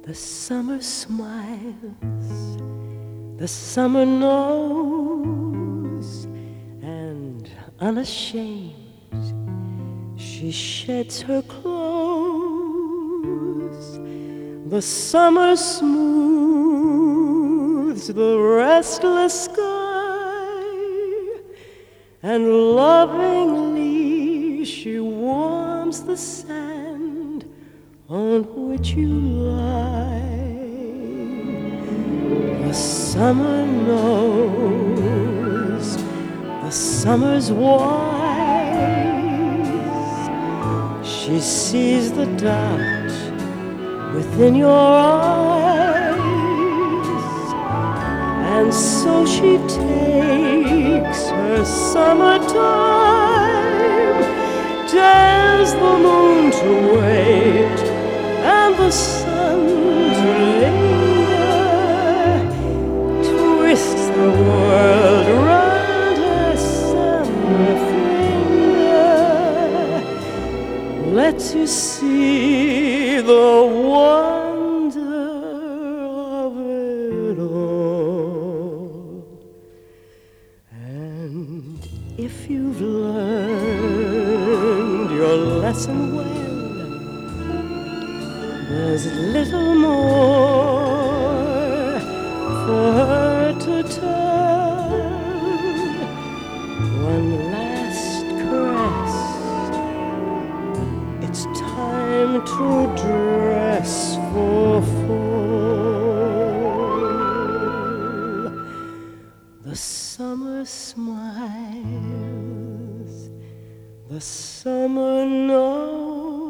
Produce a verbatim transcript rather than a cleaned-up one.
The summer smiles, the summer knows, and unashamed she sheds her clothes. The summer smooths the restless sky, and lovingly she warms the sand on which you lie. The summer knows, the summer's wise. She sees the doubt within your eyes, and so she takes her summer time, tells the moon to wait and the sun to linger, twists the world round her summer finger, lets you see the wonder of it all. And if you've learned your lesson well, there's little more for her to tell. One last caress, it's time to dress for fall. The summer smiles, the summer knows,